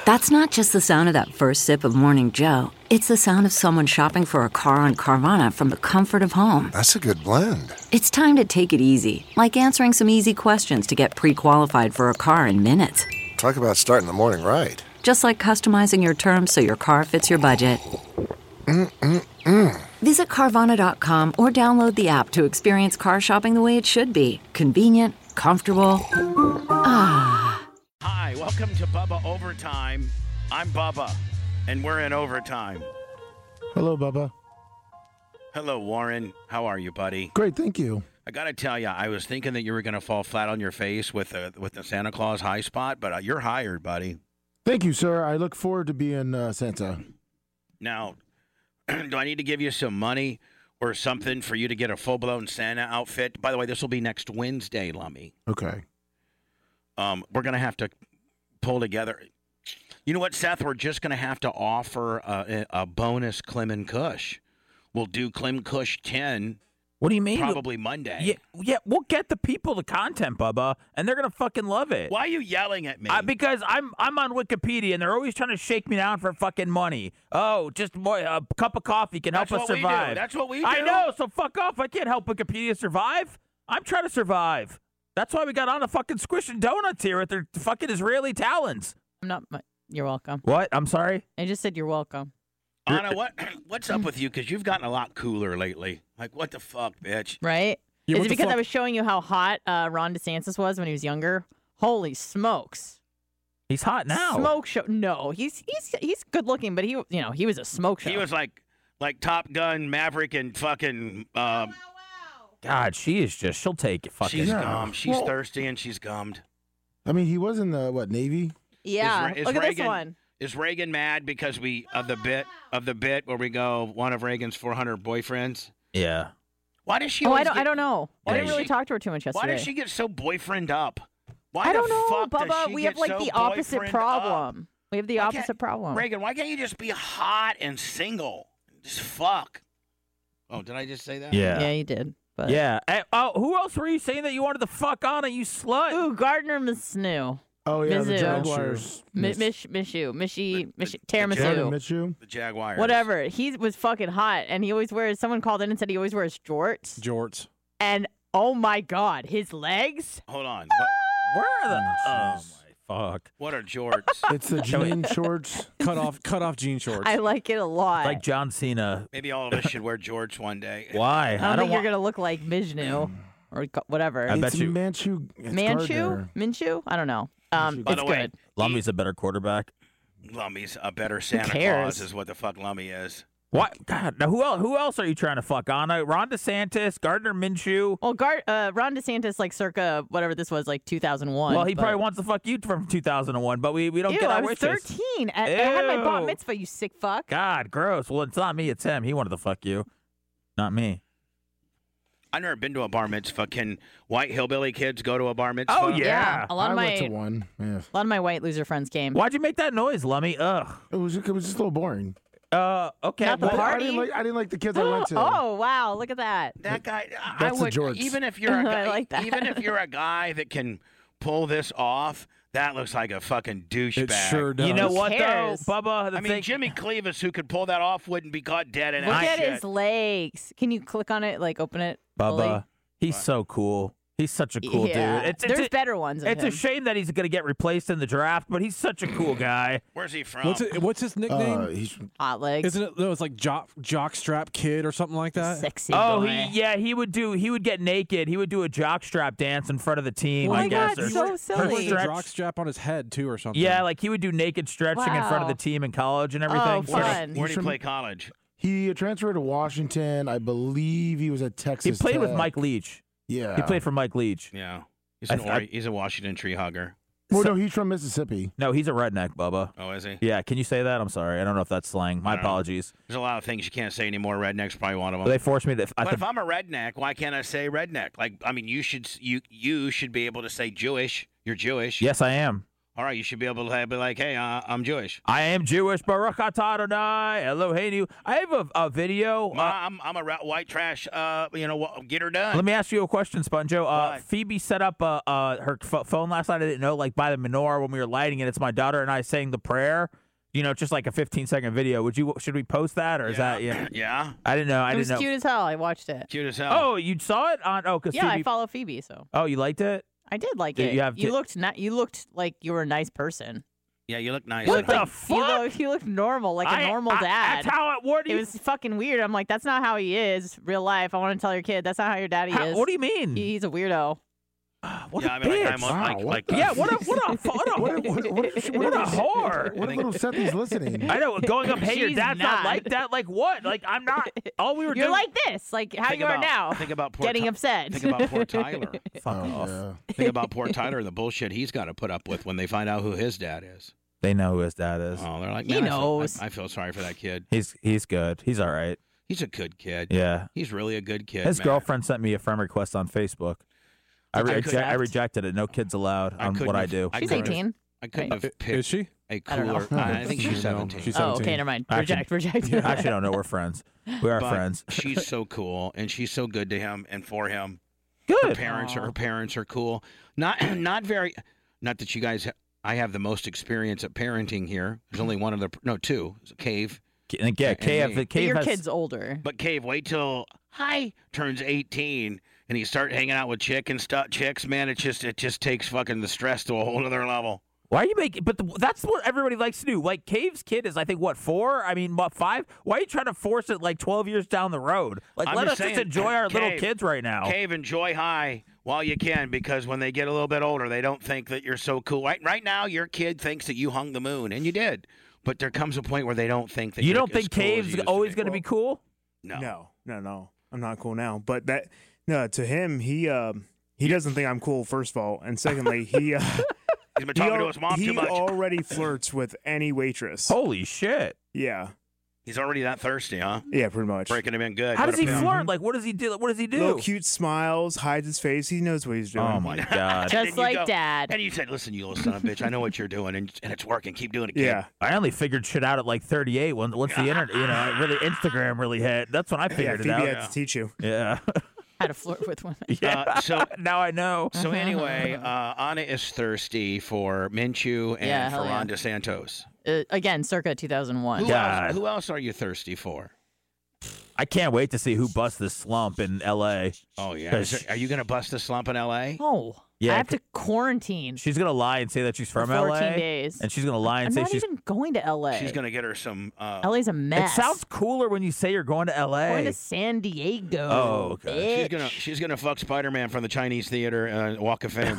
That's not just the sound of that first sip of Morning Joe. It's the sound of someone shopping for a car on Carvana from the comfort of home. That's a good blend. It's time to take it easy, like answering some easy questions to get pre-qualified for a car in minutes. Talk about starting the morning right. Just like customizing your terms so your car fits your budget. Visit Carvana.com or download the app to experience car shopping the way it should be. Convenient, comfortable. Hi, welcome to Bubba Overtime. I'm Bubba, and we're in overtime. Hello, Bubba. Hello, Warren. How are you, buddy? Great, thank you. I got to tell you, I was thinking that you were going to fall flat on your face with the Santa Claus high spot, but you're hired, buddy. Thank you, sir. I look forward to being Santa. Now, do I need to give you some money or something for you to get a full-blown Santa outfit? By the way, this will be next Wednesday, Lummy. Okay. We're going to have to pull together. You know what, Seth? We're just going to have to offer a bonus Klim and Kush. We'll do Klim Kush 10. What do you mean? Probably Monday. Yeah, we'll get the people the content, Bubba, and they're going to fucking love it. Why are you yelling at me? Because I'm on Wikipedia, and they're always trying to shake me down for fucking money. Oh, just a cup of coffee can help us survive. That's what we do. I know, so fuck off. I can't help Wikipedia survive. I'm trying to survive. That's why we got on a fucking Squishin' Donuts here with their fucking Israeli talons. I'm not. You're welcome. What? I'm sorry? I just said you're welcome. Anna, what's up with you? Because you've gotten a lot cooler lately. Like, what the fuck, bitch? Right? Yeah, Is it because I was showing you how hot Ron DeSantis was when he was younger? Holy smokes! He's hot now. Smoke show? No, he's good looking, but he was a smoke show. He was like Top Gun, Maverick, and fucking. God, she is just. She'll take it. Fucking. She's gummed. She's thirsty and she's gummed. I mean, he was in the Navy. Yeah. Look at this one. Is Reagan mad because of the bit where we go one of Reagan's 400 boyfriends? Yeah. Why does she? I don't know. I didn't really talk to her too much yesterday. Why does she get so boyfriend up? Why I don't know, fuck Bubba. Does she We get have like so the opposite boyfriend problem. up? We have the opposite problem. Reagan, why can't you just be hot and single? Just fuck. Oh, did I just say that? Yeah. Yeah, you did. But... Yeah. Hey, who else were you saying that you wanted to fuck on? You slut. Ooh, Gardner Minshew. Oh, yeah, the Mizzou. Jaguars. Tiramisu. Minshew. The Jaguars. Whatever. He was fucking hot, and he always wears. Someone called in and said he always wears jorts. Jorts. And oh my god, his legs. Hold on. Where are the? Oh my fuck. What are jorts? It's the jean shorts. Cut off jean shorts. I like it a lot. Like John Cena. Maybe all of us should wear jorts one day. Why? I don't think you're gonna look like Mijnu or whatever. I bet It's you. Manchu. It's Manchu? Gardner. Minshew? I don't know. By It's the way, good. Lummy's a better quarterback. Lummy's a better Santa cares? Claus is what the fuck Lummy is. What? God, now who else are you trying to fuck on? Ron DeSantis, Gardner Minshew. Well, Ron DeSantis, like circa whatever this was, like 2001. Well, he but- probably wants to fuck you from 2001, but we don't Ew, get our I was wishes. 13. I had my bat Ew. mitzvah, you sick fuck. God, gross. Well, it's not me, it's him. He wanted to fuck you, not me. I've never been to a bar mitzvah. Can white hillbilly kids go to a bar mitzvah? Oh, yeah. A lot I of went to my one. Yeah. white loser friends came. Why'd you make that noise, Lummy? Ugh. It was just a little boring. Okay. Not the well, party? I didn't like the kids I went to. Oh wow, look at that. That guy. That's I the would jorts. even if you're a I guy, like that. even if you're a guy that can pull this off. That looks like a fucking douchebag. It sure does. You know what, though, cares? Bubba? The I mean, thing- Jimmy Cleavis, who could pull that off, wouldn't be caught dead in Look that at shit. his legs. Can you click on it, like open it? fully? Bubba, he's so cool. He's such a cool Yeah. dude. There's better ones of It's him. a shame that he's going to get replaced in the draft, but he's such a cool guy. Where's he from? What's his nickname? He's Hot legs. Isn't it? No, it's like jockstrap kid or something like that. Sexy Oh, boy. he would get naked. He would do a jockstrap dance in front of the team, Oh I my guess. God, or- so or silly. He stretch. had a jock strap on his head too, or something. Yeah, like he would do naked stretching in front of Wow. the team in college and everything. Oh, So- fun. Where did he from- play college? He transferred to Washington. I believe he was at He Texas. played with Tech. Mike Leach. Yeah. He played for Mike Leach. Yeah. I- He's a Washington tree hugger. Well, no, he's from Mississippi. No, he's a redneck, Bubba. Oh, is he? Yeah, can you say that? I'm sorry. I don't know if that's slang. My I don't know. apologies. There's a lot of things you can't say anymore. Redneck's probably one of them. They forced me to. But if I'm a redneck, why can't I say redneck? Like, I mean, you should be able to say Jewish. You're Jewish. Yes, I am. All right, you should be able to be like, hey, I'm Jewish. I am Jewish. Baruch atah Adonai Eloheinu. I have a video. I'm a white trash. Get her done. Let me ask you a question, Sponjo. What? Phoebe set up her phone last night. I didn't know, like by the menorah when we were lighting it. It's my daughter and I saying the prayer. Just like a 15-second video. Should we post that or is that Yeah. I didn't know. It was cute as hell. I watched it. Cute as hell. Oh, you saw it on? Oh, because Yeah, Phoebe. I follow Phoebe, so Oh, you liked it? I did like Did it. you have You looked like you were a nice person. Yeah, you look nice. What the fuck? You looked normal, like a normal dad. That's how It was fucking weird. I'm like, that's not how he is real life. I want to tell your kid that's not how your daddy is. What do you mean? He's a weirdo. What Yeah, a I mean, bitch. like, I'm Wow, like, Yeah, what a What a whore. What if little Seth is listening? I know, going up, hey, your She's dad's not not. like that. Like what? Like I'm not. All we were You're doing. like this, like how Think you are about- now. Think about poor Getting Ty- upset. Think about poor Tyler. Fuck Oh, off. yeah. Think about poor Tyler and the bullshit he's got to put up with when they find out who his dad is. They know who his dad is. Oh, they're like, He man, knows. I feel sorry for that kid. He's good. He's all right. He's a good kid. Yeah. He's really a good kid. His man. girlfriend sent me a friend request on Facebook. I rejected it. No kids allowed on couldn't what I have- do. She's couldn't have- 18. I couldn't have Is picked she? a I don't know. cooler. I think she's 17. She's Oh, 17. okay, never mind. Actually- Reject. I actually don't know. We're friends. We are But friends. She's so cool, and she's so good to him and for him. Good. Her parents are cool. Not that you guys. I have the most experience at parenting here. There's only one other. No, two. It's Cave. Yeah, and KF. me. But your has, kid's older. But Cave, wait till turns 18 and he start hanging out with chicks. Man, it just takes fucking the stress to a whole other level. Why are you making? But that's what everybody likes to do. Like Cave's kid is, I think, what 4? I mean, what 5? Why are you trying to force it like 12 years down the road? Like, I'm let just us saying, just enjoy our little Cave, kids right now. Cave, enjoy high while you can, because when they get a little bit older, they don't think that you're so cool. Right now, your kid thinks that you hung the moon, and you did. But there comes a point where they don't think that You you're don't as think cool as Cave's you used always be. going to be cool? No. No. I'm not cool now. But to him, he doesn't think I'm cool, first of all. And secondly, He's been talking to his mom he too much. already flirts with any waitress. Holy shit. Yeah. He's already that thirsty, huh? Yeah, pretty much. Breaking him in good. How What does a he pimp. flirt? Like, what does he do? What does he do? Little cute smiles, hides his face. He knows what he's doing. Oh, my God. then Just you like go- Dad. And you said, listen, you little son of a bitch, I know what you're doing, and it's working. Keep doing it, kid. Yeah. I only figured shit out at like 38 once the internet, really Instagram really hit. That's when I Yeah, figured Phoebe it had out. to teach you. Yeah. How to flirt with women. Yeah. So now I know. So anyway, Anna is thirsty for Minshew and Yeah, for hell yeah. Ron DeSantos. Again, circa 2001. Who else are you thirsty for? I can't wait to see who busts this slump in L.A. Oh, yeah. Are you going to bust a slump in L.A.? Oh, Yeah, I have to quarantine She's going to lie and say that she's from for 14 L.A. days. And she's going to lie and I'm say not she's... even going to LA. She's going to get her some... LA's a mess. It sounds cooler when you say you're going to L.A. Going to San Diego. Oh, okay. She's gonna fuck Spider-Man from the Chinese Theater Walk of Fame.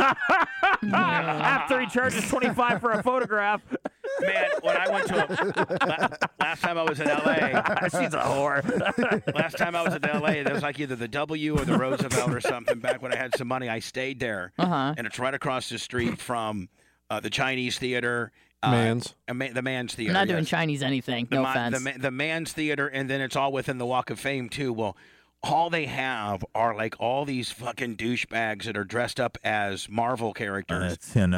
After he charges $25 for a photograph. Man, when I went to last time I was in L.A. She's a whore. Last time I was in L.A., there was like either the W or the Roosevelt or something. Back when I had some money, I stayed there, and it's right across the street from the Chinese Theater. Mans. The Mans Theater. I'm not doing yes. Chinese anything. No offense. The Mans Theater, and then it's all within the Walk of Fame too. Well, all they have are like all these fucking douchebags that are dressed up as Marvel characters,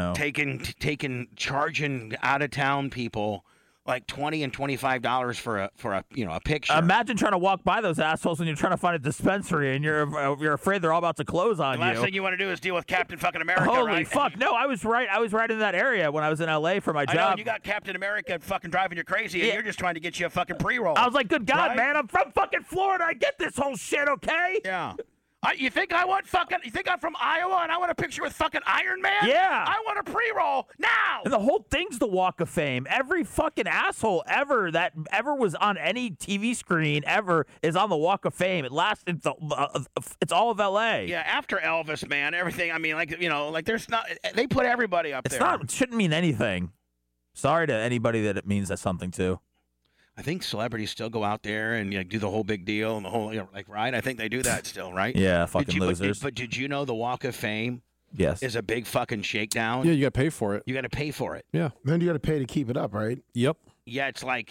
It's, charging out of town people like $20 and $25 for a picture. Imagine trying to walk by those assholes when you're trying to find a dispensary and you're afraid they're all about to close on The last you. thing you want to do is deal with Captain fucking America, Holy right? fuck! No, I was right. I was right in that area when I was in LA for my I know, job. and you got Captain America fucking driving you crazy, and you're just trying to get you a fucking pre-roll. I was like, good God, Right? man, I'm from fucking Florida. I get this whole shit, okay? Yeah. You think I'm from Iowa and I want a picture with fucking Iron Man? Yeah. I want a pre-roll now. And the whole thing's the Walk of Fame. Every fucking asshole ever that ever was on any TV screen ever is on the Walk of Fame. It lasts. It's all of LA. Yeah, after Elvis, man, everything. I mean, there's not. They put everybody up there. It shouldn't mean anything. Sorry to anybody that it means that something to. I think celebrities still go out there and do the whole big deal and the whole right. I think they do that still, right? Yeah, fucking losers. But did you know the Walk of Fame Yes. is a big fucking shakedown? Yeah, you got to pay for it. You got to pay for it. Yeah. Then you got to pay to keep it up, right? Yep. Yeah, it's like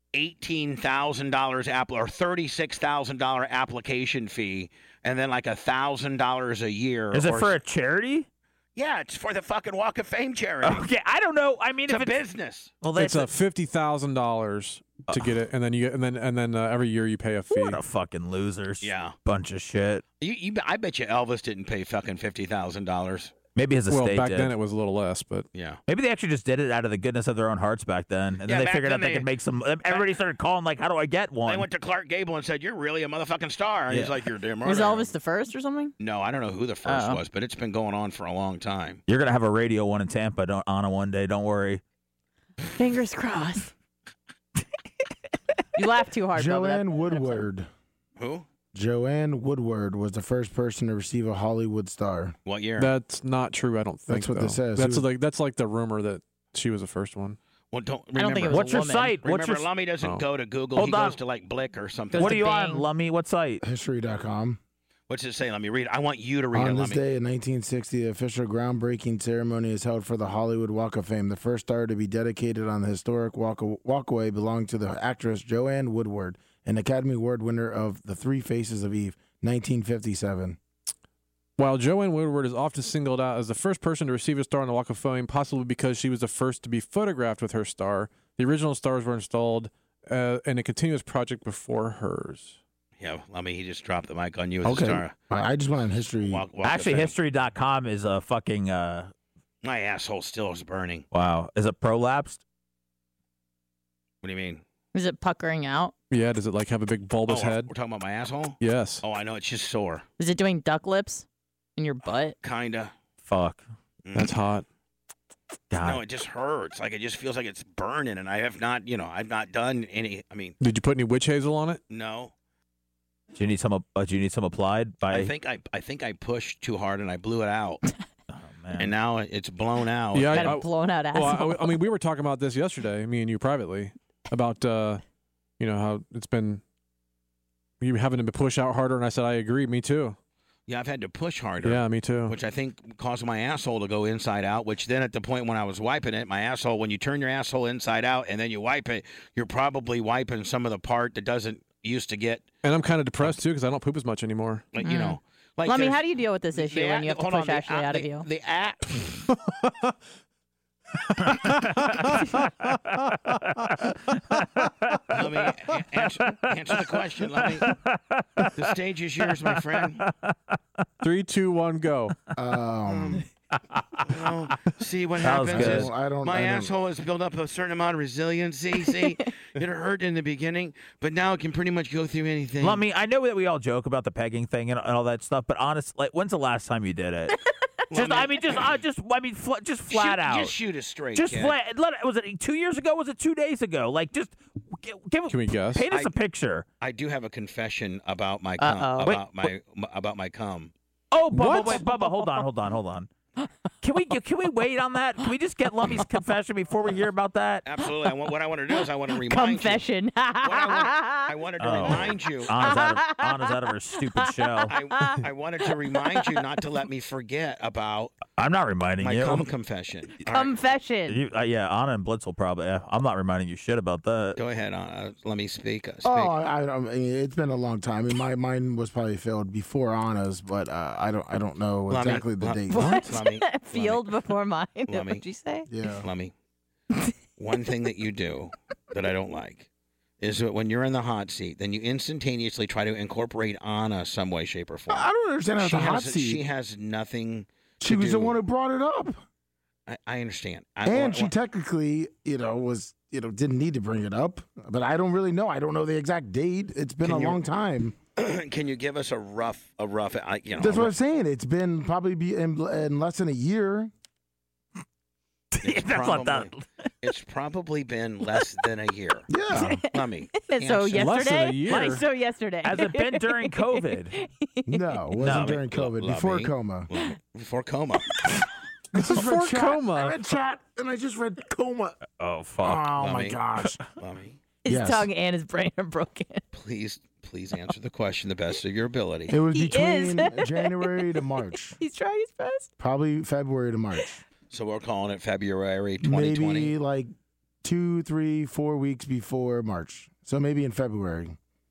$18,000 or $36,000 application fee, and then like $1,000 a year. Is it for a charity? Yeah, it's for the fucking Walk of Fame charity. Okay, I don't know. I mean, It's if a it's business. well, It's that's a $50,000 to get it, and then you get, and then every year you pay a fee. what a fucking losers. Yeah. Bunch of shit. I bet you Elvis didn't pay fucking $50,000. Maybe his estate Well, back did. then it was a little less, but Yeah. Maybe they actually just did it out of the goodness of their own hearts back then, and Yeah, then they back figured then out they they- could make some. Everybody started calling like, "How do I get They one?" went to Clark Gable and said, "You're really a motherfucking star." And he's like, "You're damn right." Was I am." Elvis the first or something? No, I don't know who the first Oh. was, but it's been going on for a long time. You're gonna have a radio one in Tampa, on a one day. Don't worry. Fingers crossed. You laugh too hard, Bubba. Joanne Woodward. Who? Joanne Woodward was the first person to receive a Hollywood star. What year? that's not true. I don't think That's what though. this says. That's It was- that's like the rumor that she was the first one. Well, don't I don't think remember. it was What's a your woman. site? What's Remember, your Lummy doesn't Oh. go to Google. Hold He on. goes to like Blick or something. Goes What to are you on, Bing. Lummy? What site? History.com. What's it say? Let me read. I want you to read it. On this Lummy. day in 1960, the official groundbreaking ceremony is held for the Hollywood Walk of Fame. The first star to be dedicated on the historic walkway belonged to the actress Joanne Woodward, an Academy Award winner of The Three Faces of Eve, 1957. While Joanne Woodward is often singled out as the first person to receive a star on the Walk of Fame, possibly because she was the first to be photographed with her star, the original stars were installed in a continuous project before hers. Yeah, Lummy, he just dropped the mic on you as a Okay. star. I just went on history. Walk of Actually, Fame. history.com is a fucking. My asshole still is burning. Wow. Is it prolapsed? What do you mean? Is it puckering out? Yeah, does it like have a big bulbous Oh, head? we're talking about my asshole? Yes. Oh, I know. It's just sore. Is it doing duck lips in your butt? Kinda. Fuck. That's hot. God. No, it just hurts. Like, it just feels like it's burning, and I have not, I've not done any. I mean, Did you put any witch hazel on it? no. Do you need some? Do you need some applied by? I think I pushed too hard and I blew it out, Oh man. and now it's blown out. Yeah, Got a blown out asshole. Well, I mean, we were talking about this yesterday, me and you privately, about how it's been you having to push out harder, and I said I agree. Me too. Yeah, I've had to push harder. Yeah, me too. Which I think caused my asshole to go inside out, which then at the point when I was wiping it, my asshole, when you turn your asshole inside out and then you wipe it, you're probably wiping some of the part that doesn't used to get, And I'm kind of depressed too because I don't poop as much anymore. like, Well, I mean, there's- how do you deal with this issue when you have to hold on, push Ashley out of you? Let me answer the question. The stage is yours, my friend. 3, 2, 1, go. See what That was happens good. is I don't- my I don't- asshole has built up a certain amount of resiliency. See, it hurt in the beginning, but now it can pretty much go through anything. Lummy, I know that we all joke about the pegging thing and all that stuff, but honestly, like, when's the last time you did it? Just flat out. Just shoot it straight. Just kid. flat. Was it 2 years ago? Was it 2 days ago? Like, just give. Can we guess? Paint us a picture. I do have a confession about my cum. Uh-oh. About my cum. Oh, Bubba, What? wait, Bubba, hold on. Can we wait on that? Can we just get Lummy's confession before we hear about that? Absolutely. What I want to do is I want to remind Confession. you. I wanted to Oh. remind you. Anna's out of her stupid shell. I wanted to remind you not to let me forget about I'm not reminding my you. cum confession. All right, Confession. Yeah, Anna and Blitz will probably. I'm not reminding you shit about that. go ahead. Let me speak. Oh, I mean, it's been a long time. I mean, mine was probably filled before Anna's, but I don't know Lummi, exactly the date. Lummi, Field before mine. Lummi. What'd you say? Yeah. Lummi, one thing that you do that I don't like is that when you're in the hot seat, then you instantaneously try to incorporate Anna some way, shape, or form. I don't understand how it's a hot seat. She has nothing. She to was do. the one who brought it up, I understand. and she technically, was, didn't need to bring it up. But I don't really know. I don't know the exact date. It's been Can a you- long time. Can you give us a rough? That's what I'm saying. It's been probably in less than a year. It's That's not that. It's probably been less than a year. Yeah. Lummi. So answer. Less than a yesterday? year. So yesterday. Has it been during COVID? No, it wasn't No. during COVID. Before coma. Before coma. I just read Before chat. coma. I read chat and I just read coma. Oh fuck! Oh my Lummi. gosh. Lummi, His Yes. tongue and his brain are broken. please answer the question the best of your ability. It was He is. between January to March. He's trying his best. Probably February to March. So we're calling it February 2020. Maybe like 2, 3, 4 weeks before March. So maybe in February.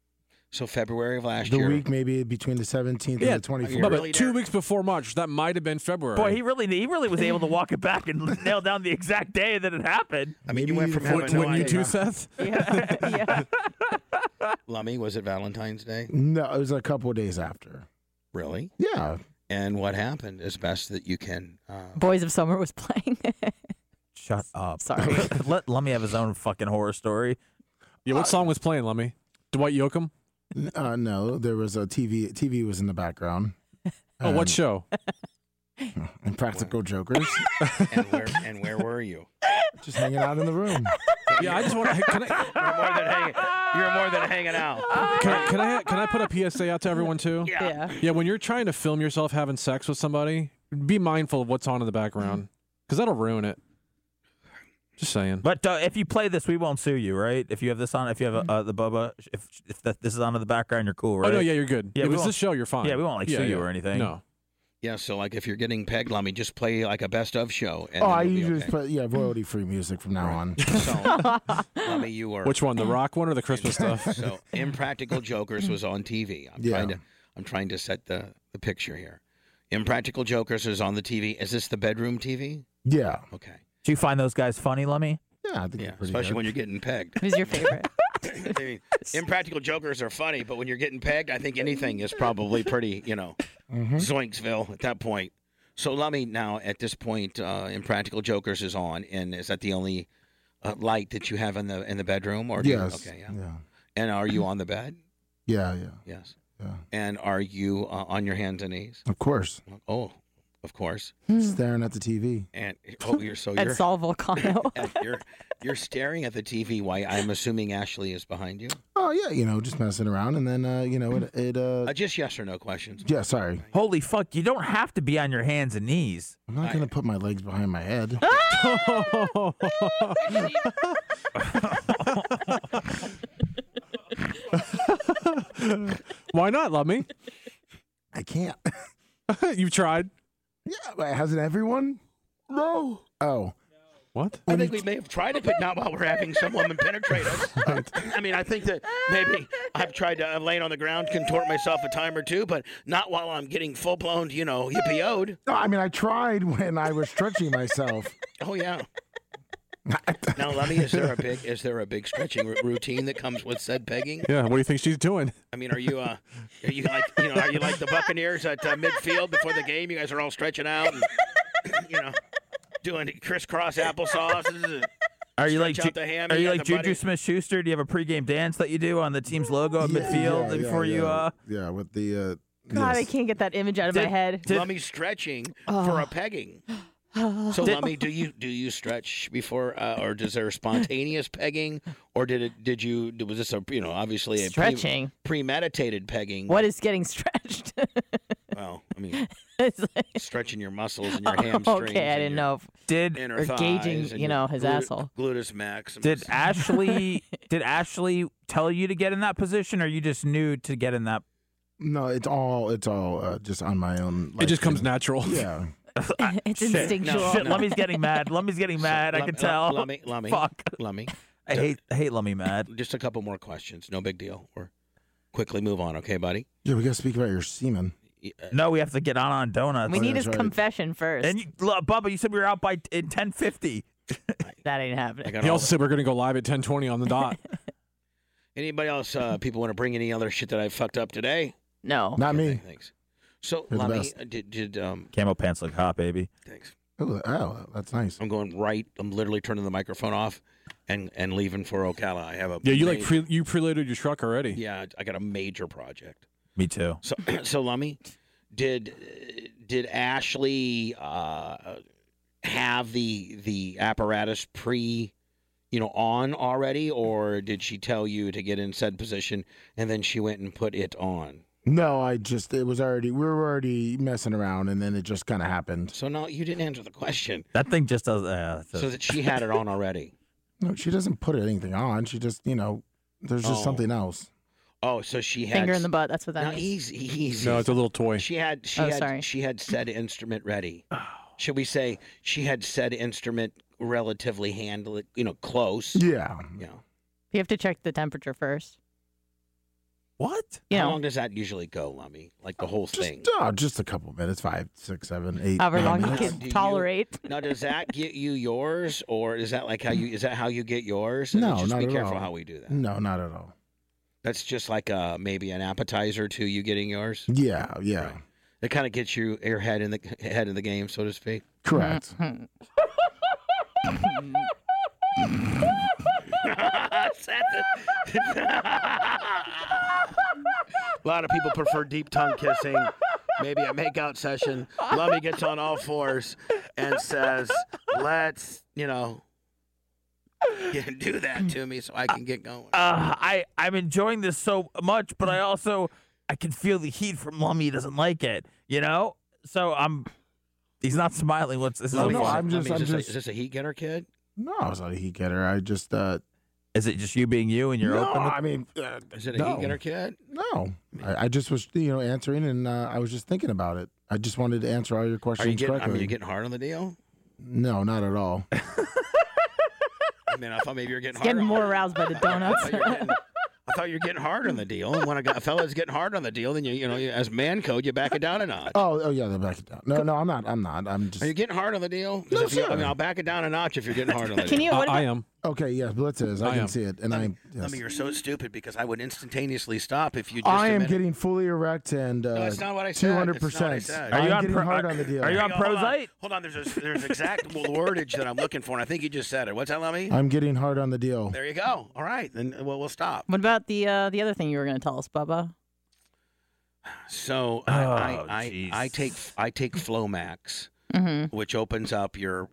So February of last The year. week maybe between the 17th and the 24th. you're But really 2 there? weeks before March, that might have been February. Boy, he really was able to walk it back and nail down the exact day that it happened. I mean, you Maybe went from having what- no Wouldn't you idea. too, Seth? Yeah. Lummy, was it Valentine's Day? No, it was a couple of days after. Really? Yeah. And what happened as best that you can? Boys of Summer was playing. Shut up. Sorry. Let me have his own fucking horror story. Yeah, what song was playing, Lummy? Dwight Yoakam? No, there was a TV. TV was in the background. Oh, what show? And Practical Jokers. and where were you? Just hanging out in the room. Yeah, I just want to. You're more than hanging out. Can I put a PSA out to everyone too? Yeah. Yeah, when you're trying to film yourself having sex with somebody, be mindful of what's on in the background because that'll ruin it. Just saying. But if you play this, we won't sue you, right? If you have this on, if you have the Bubba, if this is on in the background, you're cool, right? Oh no, yeah, you're good. Yeah, if we it's won't- this show, you're fine. Yeah, we won't sue you or anything. No. Yeah, so like if you're getting pegged, Lummy, just play like a best of show. And Oh, then I it'll be usually okay. just put royalty-free music from now on. So, Lummy, you were. Which one, the rock one or the Christmas stuff? So Impractical Jokers was on TV. Yeah. I'm trying to set the picture here. Impractical Jokers is on the TV. Is this the bedroom TV? Yeah. Okay. Do you find those guys funny, Lummy? Yeah, I think Yeah, it's pretty especially good. when you're getting pegged. Who's your favorite? I mean, Impractical Jokers are funny, but when you're getting pegged, I think anything is probably pretty, Zoinksville at that point. So Lummy, now at this point, Impractical Jokers is on, and is that the only light that you have in the bedroom? Or do Yes. You, okay, yeah. Yeah. And are you on the bed? Yeah. Yes. Yeah. And are you on your hands and knees? Of course. Oh, of course. Staring at the TV. And you're At Saul Volcano. you're staring at the TV. Why? I'm assuming Ashley is behind you. Oh yeah, just messing around, and then it. Just yes or no questions. Yeah, sorry. Holy fuck! You don't have to be on your hands and knees. I'm not gonna put my legs behind my head. Why not, Lummy? I can't. You've tried. Yeah, but hasn't everyone? No. Oh. What? I think we may have tried it, but not while we're having some woman penetrate us. I mean, I think that maybe I've tried to lay on the ground, contort myself a time or two, but not while I'm getting full-blown, yippee-o'd. No, I mean, I tried when I was stretching myself. Oh, yeah. Now, Lummy, is there a big stretching routine that comes with said pegging? Yeah. What do you think she's doing? I mean, are you like the Buccaneers at midfield before the game? You guys are all stretching out and, doing crisscross applesauce. Are you like Stretch out the hammy Are you at like the buddy. Juju Smith-Schuster? Do you have a pregame dance that you do on the team's logo at midfield before you? Yeah, with the. God, I yes. can't get that image out of my head. Lummy's stretching for a pegging. So, Lummy, do you stretch before, or is there spontaneous pegging, or was this obviously a Stretching. premeditated pegging? What is getting stretched? Well, I mean, It's like- stretching your muscles and your hamstrings. okay, I and didn't your know. Did inner or thighs gauging, and you know, your his asshole. Gluteus maximus. did Ashley tell you to get in that position, or you just knew to get in that? No, it's all just on my own. It just comes natural. natural. Yeah. It's Shit. instinctual. Shit, Lummy's getting mad. Lummy's getting mad. I can tell. Lummy, Fuck. Lummy. I hate Lummy mad. Just a couple more questions. No big deal. Or quickly move on, okay, buddy? Yeah, we gotta speak about your semen. No, we have to get on donuts. We need that's his right. confession first. And Bubba, you said we were out in 10:50. that ain't I happening. got He all also said we're going to go live at 10:20 on the dot. Anybody else? People want to bring any other shit that I fucked up today? No. Not Okay, me. thanks. So, You're the Lummy, best. did Camo pants look hot, baby. thanks. Oh, that's nice. I'm going right. I'm literally turning the microphone off and leaving for Ocala. I have a Yeah, you major- you preloaded your truck already. Yeah, I got a major project. Me too. So Lummy, did Ashley have the apparatus on already, or did she tell you to get in said position and then she went and put it on? No, we were already messing around, and then it just kind of happened. So no, you didn't answer the question. That thing just does. So that she had it on already. No, she doesn't put anything on. She just, there's just Oh. something else. Oh, so she had Finger in the butt. That's what that No, means. easy. No, it's a little toy. She had sorry. she had said instrument ready. Should we say she had said instrument relatively close? Yeah. Yeah. You have to check the temperature first. What? You How know, long does that usually go, Lummy? Like the whole thing? Just a couple minutes, 5, 6, 7, 8. however 9 long you minutes. can Do you- tolerate. Now, does that get you yours, or is that like how you? Is that how you get yours? And No, just not be at careful all. how we do that. No, not at all. That's just like maybe an appetizer to you getting yours. Yeah. Right. It kind of gets your head in the game, so to speak. Correct. A lot of people prefer deep tongue kissing. Maybe a makeout session. Lummy gets on all fours and says, "Let's, do that to me so I can get going." I'm enjoying this so much, but I can feel the heat from Lummy. He doesn't like it, So he's not smiling. This is Lummy, no, is it- I'm just- Lummy, I'm is this a heat getter, kid? No, it's not a heat getter. I just Is it just you being you and you're no, open? I mean, Is it a no. heat getter, kid? No, I just was answering, and I was just thinking about it. I just wanted to answer all your questions Are you correctly. getting hard on the deal? No, not at all. I mean, I thought maybe you were getting hard. Getting on more it. aroused by the donuts. I thought you were getting hard on the deal, and when a fella's getting hard on the deal, then you as man code, you back it down a notch. Oh yeah, they'll back it down. No, I'm not. I'm just Are you getting hard on the deal? 'Cause No, if you- sir. I'll back it down a notch if you're getting hard on the deal. Can you? What I about, am. okay. Yeah, Blitz is. I I can am. see it, and I I mean, you're so stupid because I would instantaneously stop if you just. I a am minute- getting fully erect and No, it's not what I said. 200%. It's not what I said. Are you I'm on getting pro- hard on the deal. are you on Hold Prozite? Hold on. There's exact wordage that I'm looking for, and I think you just said it. What's that, Lummy? I'm getting hard on the deal. There you go. All right, then we'll stop. what about the other thing you were going to tell us, Bubba? So Oh, I jeez. take Flomax, Mm-hmm. which opens up your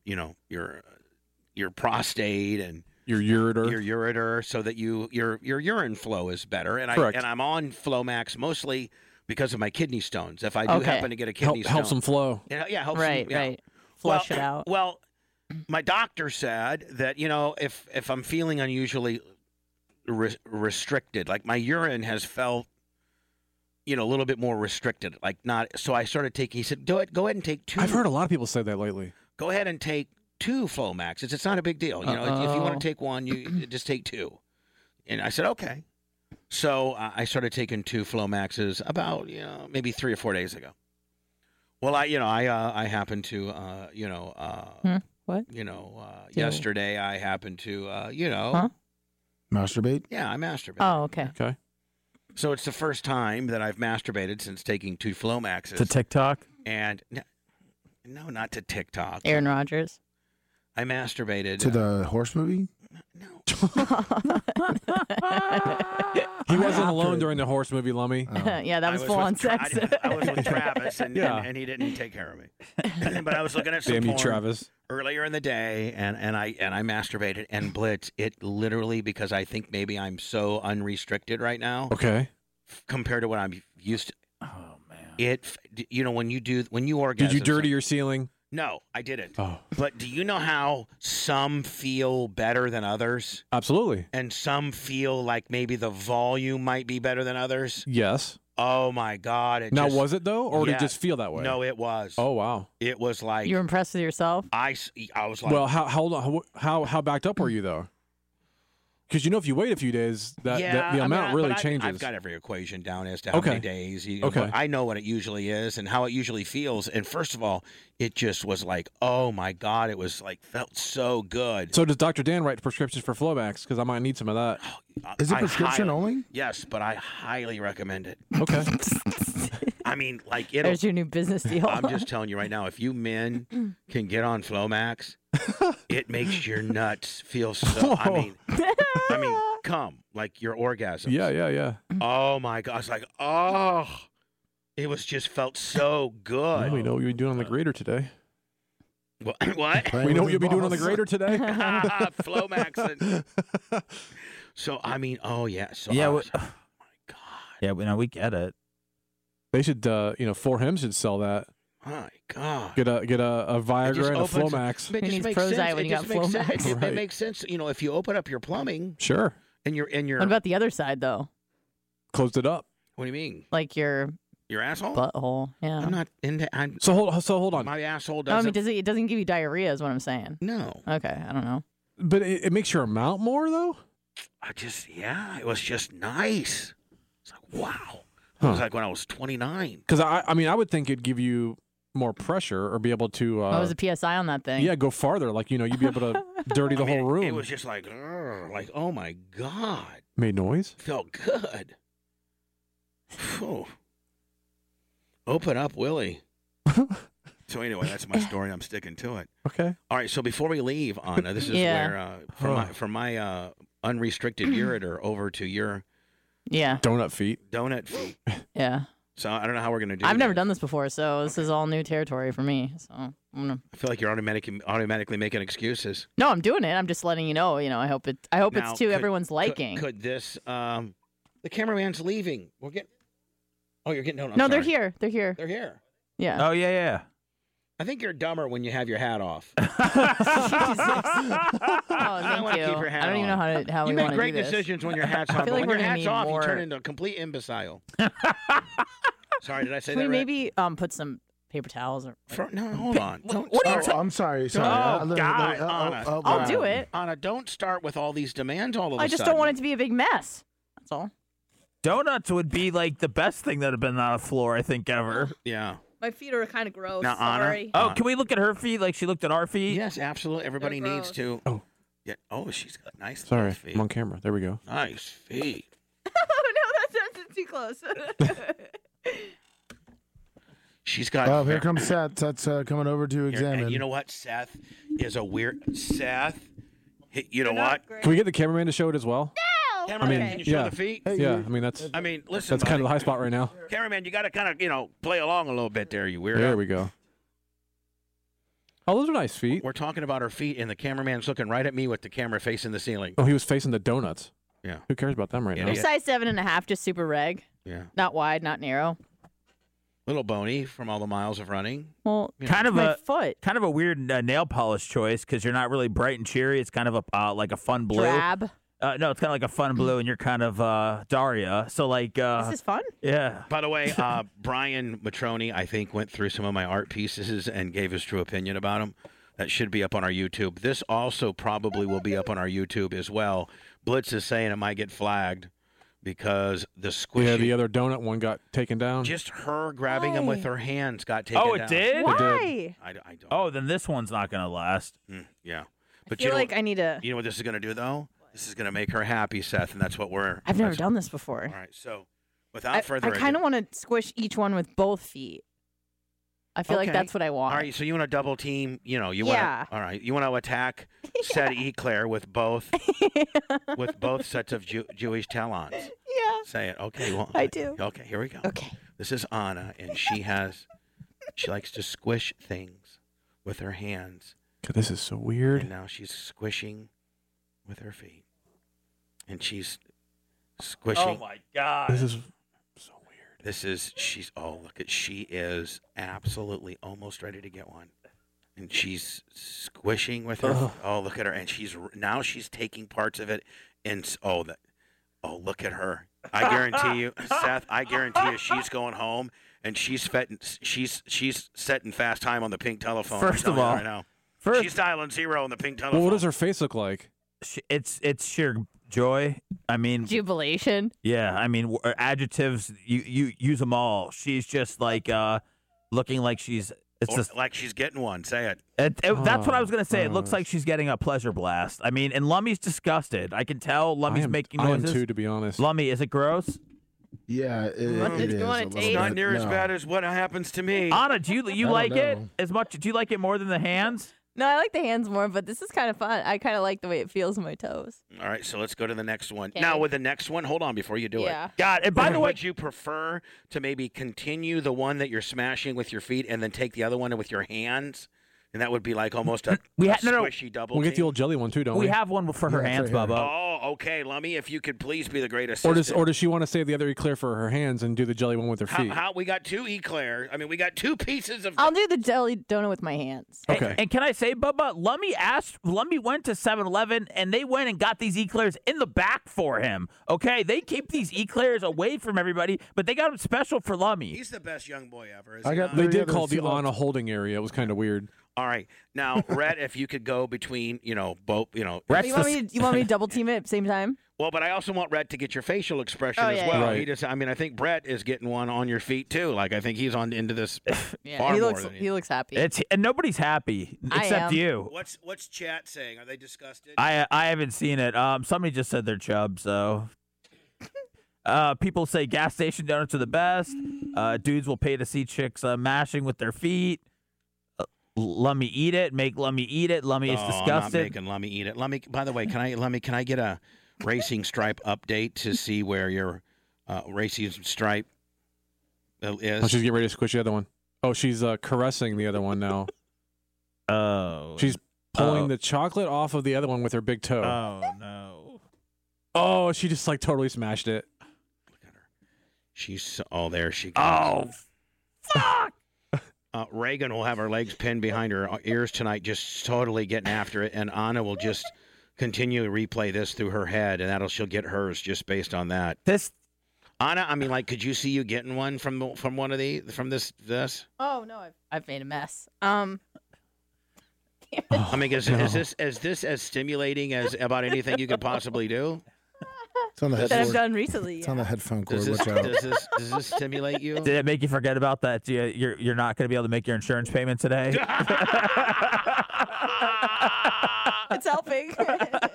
prostate and Your ureter. your ureter, so that your urine flow is better. And Correct. I'm on Flomax mostly because of my kidney stones. If I do Okay. happen to get a kidney stone, helps them flow. Yeah, helps Right, them, yeah. right. Flush well, it out. Well, my doctor said that if I'm feeling unusually restricted, like my urine has felt a little bit more restricted, like not. So I started taking. He said, "Go ahead and take 2." I've heard a lot of people say that lately. Go ahead and take 2 Flomaxes. It's not a big deal. If you want Uh-oh. to take one, you just take 2. And I said, okay. So I started taking 2 Flomaxes about maybe 3 or 4 days ago. Well, I happened to What? yesterday I happened to Huh? Masturbate. yeah, I masturbated. Oh, okay. Okay. So it's the first time that I've masturbated since taking 2 Flomaxes. To TikTok? And no, not to TikTok. Aaron Rodgers. I masturbated To the horse movie. no. He wasn't alone during the horse movie, Lummy. Yeah, that was I full on with Tra- sex. I was with Travis, and, Yeah. and he didn't take care of me. But I was looking at some Damn you, porn Travis. earlier in the day, and I masturbated. And Blitz, it literally, because I think maybe I'm so unrestricted right now Okay. compared to what I'm used to. Oh man. When you orgasm. Did you dirty your ceiling? No, I didn't. Oh, But do you know how some feel better than others, absolutely. and some feel like maybe the volume might be better than others? Yes. Oh my God! Now, was it though, or did Yeah. it just feel that way? No, it was. Oh, wow. It was like You're impressed with yourself? I was like, Well, how backed up were you though? Because if you wait a few days, the amount really changes. I've got every equation down as to how Okay. many days. Okay. But I know what it usually is and how it usually feels. And first of all, it just was like, oh my God, it was like felt so good. So does Dr. Dan write prescriptions for Flomax? Because I might need some of that. Is it I prescription highly- only? Yes, but I highly recommend it. Okay. I mean, like it'll. There's your new business deal. I'm just telling you right now, if you men can get on Flomax, it makes your nuts feel so. I mean, come like your orgasm. Yeah. Oh my God! It's like, oh, it was just felt so good. We know what you're doing on the grader today. What? What? Playing We know with what you'll be his doing on the balls. grader today. Flomax. So I mean, oh yeah. So Yeah, I was like, oh my God. Yeah, we get it. They should, For Him should sell that. My God. Get a It just Viagra and a opens- Flomax. It Who just needs makes Prozac sense. when It you just got makes sense. Flomax? It Right. makes sense. If you open up your plumbing Sure. and your What about the other side, though? Closed it up. what do you mean? Like your Your asshole? butthole. Yeah. I'm not into. So hold on. My asshole No, I doesn't. mean, it doesn't give you diarrhea, is what I'm saying. No. Okay, I don't know. But it makes your amount more though. It was just nice. It's like, wow. It was like when I was 29. Because I mean, I would think it'd give you more pressure or be able to. What was the PSI on that thing? Yeah, go farther. Like you'd be able to dirty the whole room. It was just like oh my God. Made noise. Felt good. Whew. Open up, Willie. So anyway, that's my story. I'm sticking to it. Okay. All right. So before we leave, Anna, this is where from my unrestricted ureter over to your donut feet. Yeah. So I don't know how we're gonna do. I've never done this before, so this is all new territory for me. So I'm gonna. I feel like you're automatically making excuses. No, I'm doing it. I'm just letting you know. I hope it's to everyone's liking. Could this? The cameraman's leaving. We're getting. Oh, you're getting. No, they're here. They're here. They're here. Yeah. Oh yeah. I think you're dumber when you have your hat off. Oh, thank you. Keep your hat I don't even know how you we make want to great do this. decisions when your hat's on. I feel But like when we're your gonna hat's need off, more. you turn into a complete imbecile. Sorry, did I say Can that we right? maybe put some paper towels or? No, hold on. What are you? I'm sorry. Oh, Anna. I'll do it. Anna, don't start with all these demands all of a sudden. I just don't want it to be a big mess. That's all. Donuts would be like the best thing that have been on a floor, I think, ever. Yeah. My feet are kind of gross. Now, Anna, Sorry. Oh, can we look at her feet like she looked at our feet? Yes, absolutely. Everybody They're needs gross. to. Oh. Yeah. Oh, she's got nice Sorry, feet. I'm on camera. There we go. Nice feet. Oh no, that's too close. She's got. Oh, here comes Seth. Seth's coming over to examine. And you know what? Seth is a weird. Seth, you know what? Can we get the cameraman to show it as well? Cameraman, mean, can you show yeah. the feet? Yeah, I mean that's listen. that's kind of the high spot right now. Cameraman, you got to kind of play along a little bit there. You weirdo. There we go. Oh, those are nice feet. We're talking about her feet, and the cameraman's looking right at me with the camera facing the ceiling. Oh, he was facing the donuts. Yeah. Who cares about them right now? You're size 7.5, just super reg. Yeah. Not wide, not narrow. Little bony from all the miles of running. Well, Kind of my a foot. kind of a weird nail polish choice because you're not really bright and cheery. It's kind of a like a fun blue. Drab. No, it's kind of like a fun blue, and you're kind of Daria. So like, This is fun. yeah. By the way, Brian Matroni, I think, went through some of my art pieces and gave his true opinion about them. That should be up on our YouTube. This also probably will be up on our YouTube as well. Blitz is saying it might get flagged because the squishy. Yeah, the other donut one got taken down. Just her grabbing them with her hands got taken down. Oh, it did? Why? I don't. Oh, then this one's not gonna last. Yeah. I But feel like I need to. you know what this is going to do, though? This is going to make her happy, Seth, and that's what we're. I've never that's- done this before. All right, so without further I ado. kind of want to squish each one with both feet. I feel like Okay. that's what I want. All right, so you want to double team? You Yeah. want to. All right, you want to attack said Eclair with both sets of Jewish talons. Yeah. Say it. Okay. Well, I do. Okay, here we go. Okay. This is Anna, and she likes to squish things with her hands, God, this is so weird. and now she's squishing with her feet, and she's squishing. Oh my god. This is so weird. She is absolutely almost ready to get one. And she's squishing with her. Oh, look at her. And she's taking parts of it. And look at her. I guarantee you, Seth, she's going home and she's setting fast time on the pink telephone. First I'm of telling all- you right now. First, She's dialing 0 on the pink telephone. Well, what does her face look like? it's sheer joy. I mean, Jubilation. yeah. I mean, adjectives. You use them all. She's just like looking like she's. It's Or just. like she's getting one. Say it. That's what I was gonna say. It looks gosh. like she's getting a pleasure blast. I mean, and Lummy's disgusted. I can tell Lummy's making I am noises. too, to be honest. Lummy, is it gross? Yeah, it You want is. to a little taste? It's bit. not near as No. bad as what happens to me. Anna, do you don't like it know. as much? Do you like it more than the hands? No, I like the hands more, but this is kind of fun. I kind of like the way it feels in my toes. All right, so let's go to the next one. Okay. Now, with the next one, hold on before you do Yeah. it. God, and by the way, would you prefer to maybe continue the one that you're smashing with your feet and then take the other one with your hands? And that would be like almost a, We a ha- no, no. squishy double We'll get the team? old jelly one too, don't we? we have one for her Yeah, hands, it's right here. Bubba. Oh, okay, Lummy, if you could please be the great Or assistant. does she want to save the other eclair for her hands and do the jelly one with her feet? How we got two eclairs. I mean, we got two pieces of. I'll do the jelly donut with my hands. Okay. And can I say, Bubba, Lummy went to 7-Eleven and they went and got these eclairs in the back for him. Okay, they keep these eclairs away from everybody, but they got them special for Lummy. He's the best young boy ever. Is I he got not? They Yeah, did there's call the two left. Anna holding area. It was kind of weird. All right. Now, Rhett, if you could go between, both, Rhett's You want me to double team it at the same time? Well, but I also want Rhett to get your facial expression Oh, as yeah, well. yeah. Right. I think Brett is getting one on your feet too. Like I think he's into this Yeah, far he more looks than he looks happy. And nobody's happy I except am. you. What's chat saying? Are they disgusted? I haven't seen it. Somebody just said they're chub, so. People say gas station donuts are the best. Dudes will pay to see chicks mashing with their feet. Lummy eat it. Make Lummy eat it. Lummy is I'm not disgusted. making Lummy eat it. Lummy. By the way, can I get a Racing Stripe update to see where your Racing Stripe is? Oh, she's getting ready to squish the other one. Oh, she's caressing the other one now. Oh. She's pulling the chocolate off of the other one with her big toe. Oh no. Oh, she just totally smashed it. Look at her. There she goes. Oh. Fuck. Reagan will have her legs pinned behind her ears tonight, just totally getting after it, and Anna will just continue to replay this through her head, and she'll get hers just based on that. Anna, could you see you getting one from one of this? Oh no, I've made a mess. Is this as stimulating as about anything you could possibly do? It's on the that I've done recently. It's on the headphone cord. Does Watch out. this stimulate you? Did it make you forget about that? You're not going to be able to make your insurance payment today? It's helping. Oh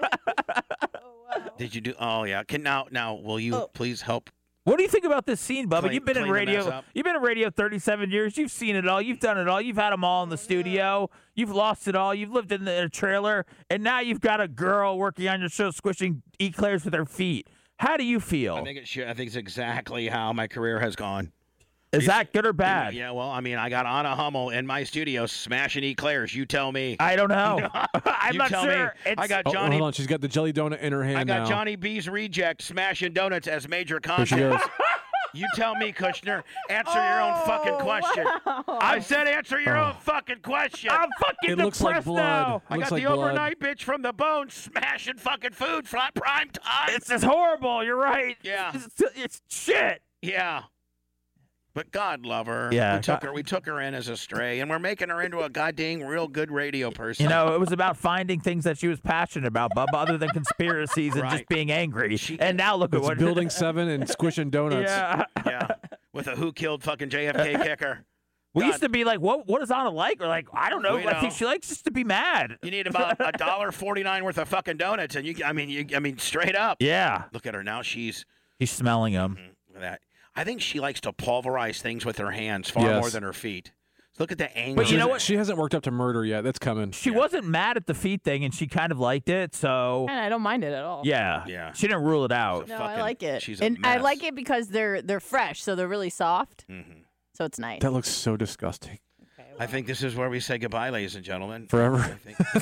wow. Did you do? Oh yeah. Now will you please help? What do you think about this scene, Bubba? You've been in clean the mess radio. up. You've been in radio 37 years. You've seen it all. You've done it all. You've had them all in the studio. You've lost it all. You've lived in a trailer, and now you've got a girl working on your show squishing eclairs with her feet. How do you feel? I think it's exactly how my career has gone. Is that good or bad? Yeah, well, I got Anna Hummel in my studio smashing eclairs. You tell me. I don't know. I'm You not tell sure. me. I got Oh, Johnny. hold on. She's got the jelly donut in her hand I got now. Johnny B's Reject smashing donuts as major Here she content. goes. You tell me, Kushner. Answer your own fucking question. Wow. I said answer your own fucking question. I'm fucking It looks like depressed blood. now. I Looks got like the blood. overnight bitch from the bone smashing fucking food flat prime time. It's just horrible. You're right. Yeah. It's shit. Yeah. But God love her. Yeah, We took her in as a stray, and we're making her into a goddamn real good radio person. It was about finding things that she was passionate about, Bubba, other than conspiracies and just Right. being angry. And now look at It's what Building 7 and squishing donuts. Yeah. Yeah. With a who killed fucking JFK kicker. We God. used to be like, what is Anna like? Or like, I don't know. We I think know. she likes just to be mad. You need about $1.49 worth of fucking donuts, and I mean, straight up. Yeah. Look at her now. She's smelling them. that. I think she likes to pulverize things with her hands far Yes. more than her feet. Look at the anger. But you know what? She hasn't worked up to murder yet. That's coming. She wasn't mad at the feet thing, and she kind of liked it. So And I don't mind it at all. yeah, Yeah. she didn't rule it out. No, I like it. she's a And I mess. like it because they're fresh, so they're really soft. Mm-hmm. So it's nice. That looks so disgusting. I think this is where we say goodbye, ladies and gentlemen. Forever. I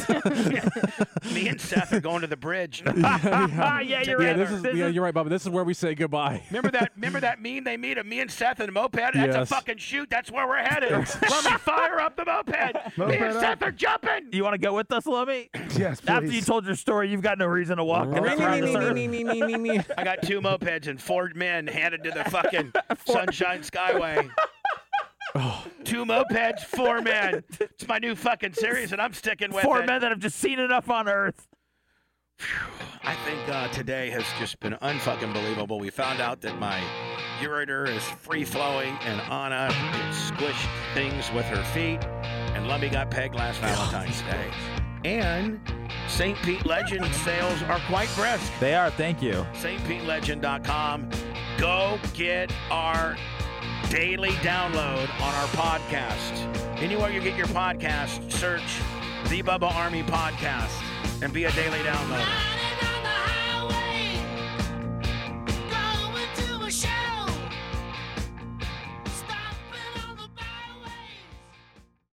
think. Me and Seth are going to the bridge. yeah, you're right. You're right, Bubba. This is where we say goodbye. Remember that meme they made of me and Seth in a moped? That's a Yes. fucking shoot. That's where we're headed. Let me fire up the moped. Me and Seth are jumping. You want to go with us, Lummy? Yes, After please. you told your story, you've got no reason to walk around this earth. I got 2 mopeds and 4 men headed to the fucking Sunshine Skyway. 2 mopeds, 4 men. It's my new fucking series, and I'm sticking with 4 it. men that have just seen enough on Earth. I think today has just been unfucking believable. We found out that my ureter is free-flowing, and Anna squished things with her feet, and Lummy got pegged last Valentine's Day. And St. Pete Legend sales are quite brisk. They are. Thank you. stpetelegend.com. Go get our daily download on our podcast. Anywhere you get your podcast, search The Bubba Army Podcast and be a daily downloader.